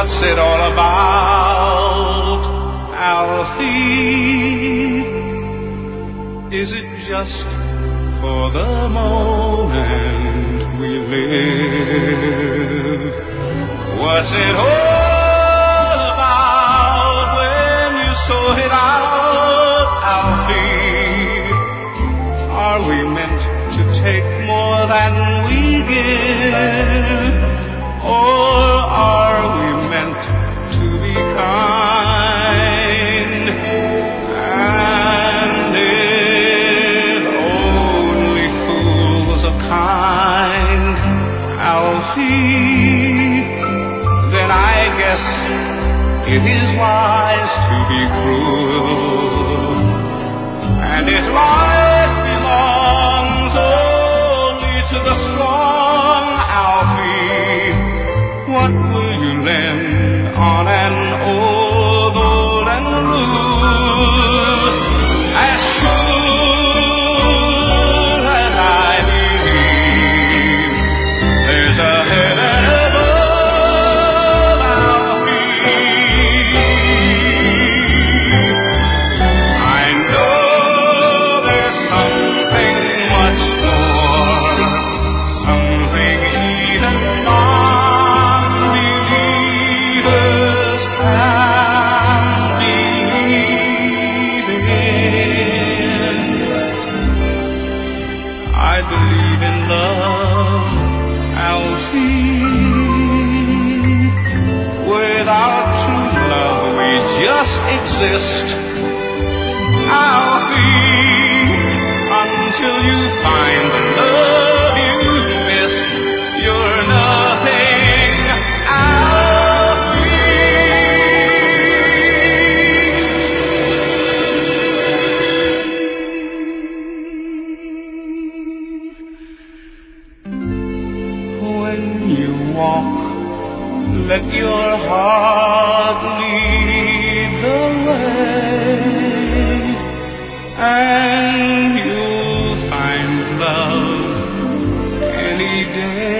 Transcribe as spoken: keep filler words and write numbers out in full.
What's it all about, Alfie? Is it just for the moment we live? What's it all about when you sort it out, Alfie? Are we meant to take more than we give? Or are we meant to be kind? And if only fools are kind, Alfie, then I guess it is wise to be cruel. And if life belongs only to the strong, Alfie, what will you lend on an old golden rule? As sure as I believe there's a heaven above, Alfie, I know there's something much more, something even non-believers can believe in. I believe in love, Alfie. Without true love we just exist, Alfie, until you find the love you've missed. You're nothing, Alfie. When you walk, let your heart lead the way, and you'll find love any day.